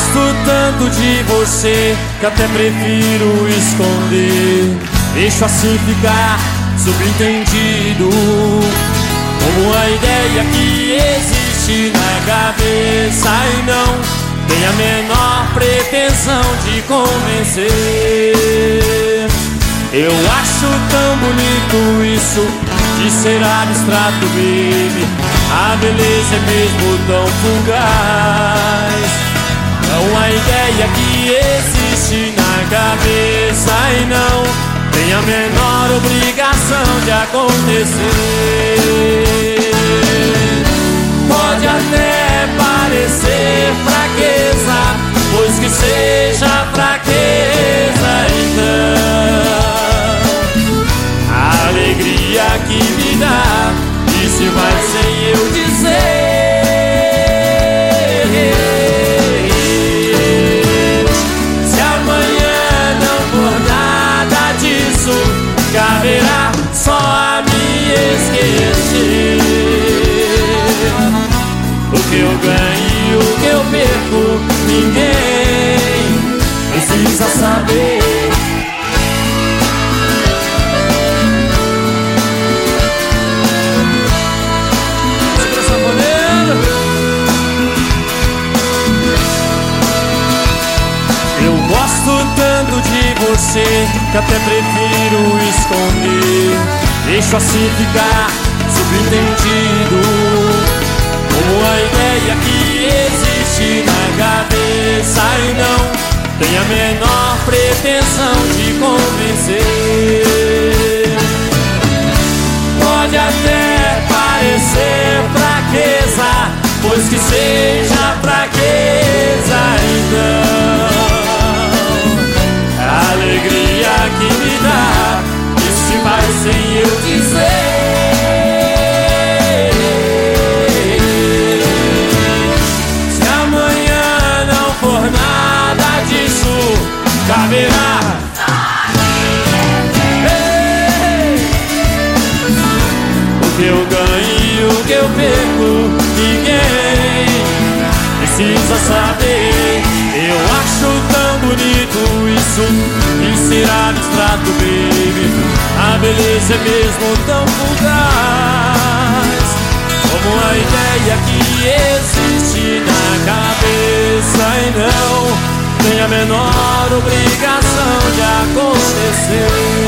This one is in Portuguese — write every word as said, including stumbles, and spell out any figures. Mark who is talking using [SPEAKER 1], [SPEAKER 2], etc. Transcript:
[SPEAKER 1] gosto tanto de você que até prefiro esconder. Deixo assim ficar subentendido, como a ideia que existe na cabeça e não tem a menor pretensão de convencer. Eu acho tão bonito isso de ser abstrato, baby. A beleza é mesmo tão fugaz. Não há ideia que existe na cabeça e não tem a menor obrigação de acontecer. Pode até parecer fraqueza, pois que seja fraqueza então. A alegria que me dá e se vai sem eu dizer. Se amanhã não for nada disso, caberá só a me esquecer. O que eu ganho e o que eu perco, ninguém precisa saber. Eu gosto tanto de você que até prefiro esconder. Deixo assim ficar subentendido, como a ideia que existe na cabeça e não tem a menor pretensão de convencer. Pode até parecer fraqueza, pois que seja fraqueza então. A alegria que me dá e se vai sem eu dizer. Caberá. Hey! O que eu ganho e o que eu perco, ninguém precisa saber. Eu acho tão bonito isso de ser abstrato, baby. A beleza é mesmo tão fugaz, como a ideia que existe na cabeça e não tem a menor obrigação de acontecer.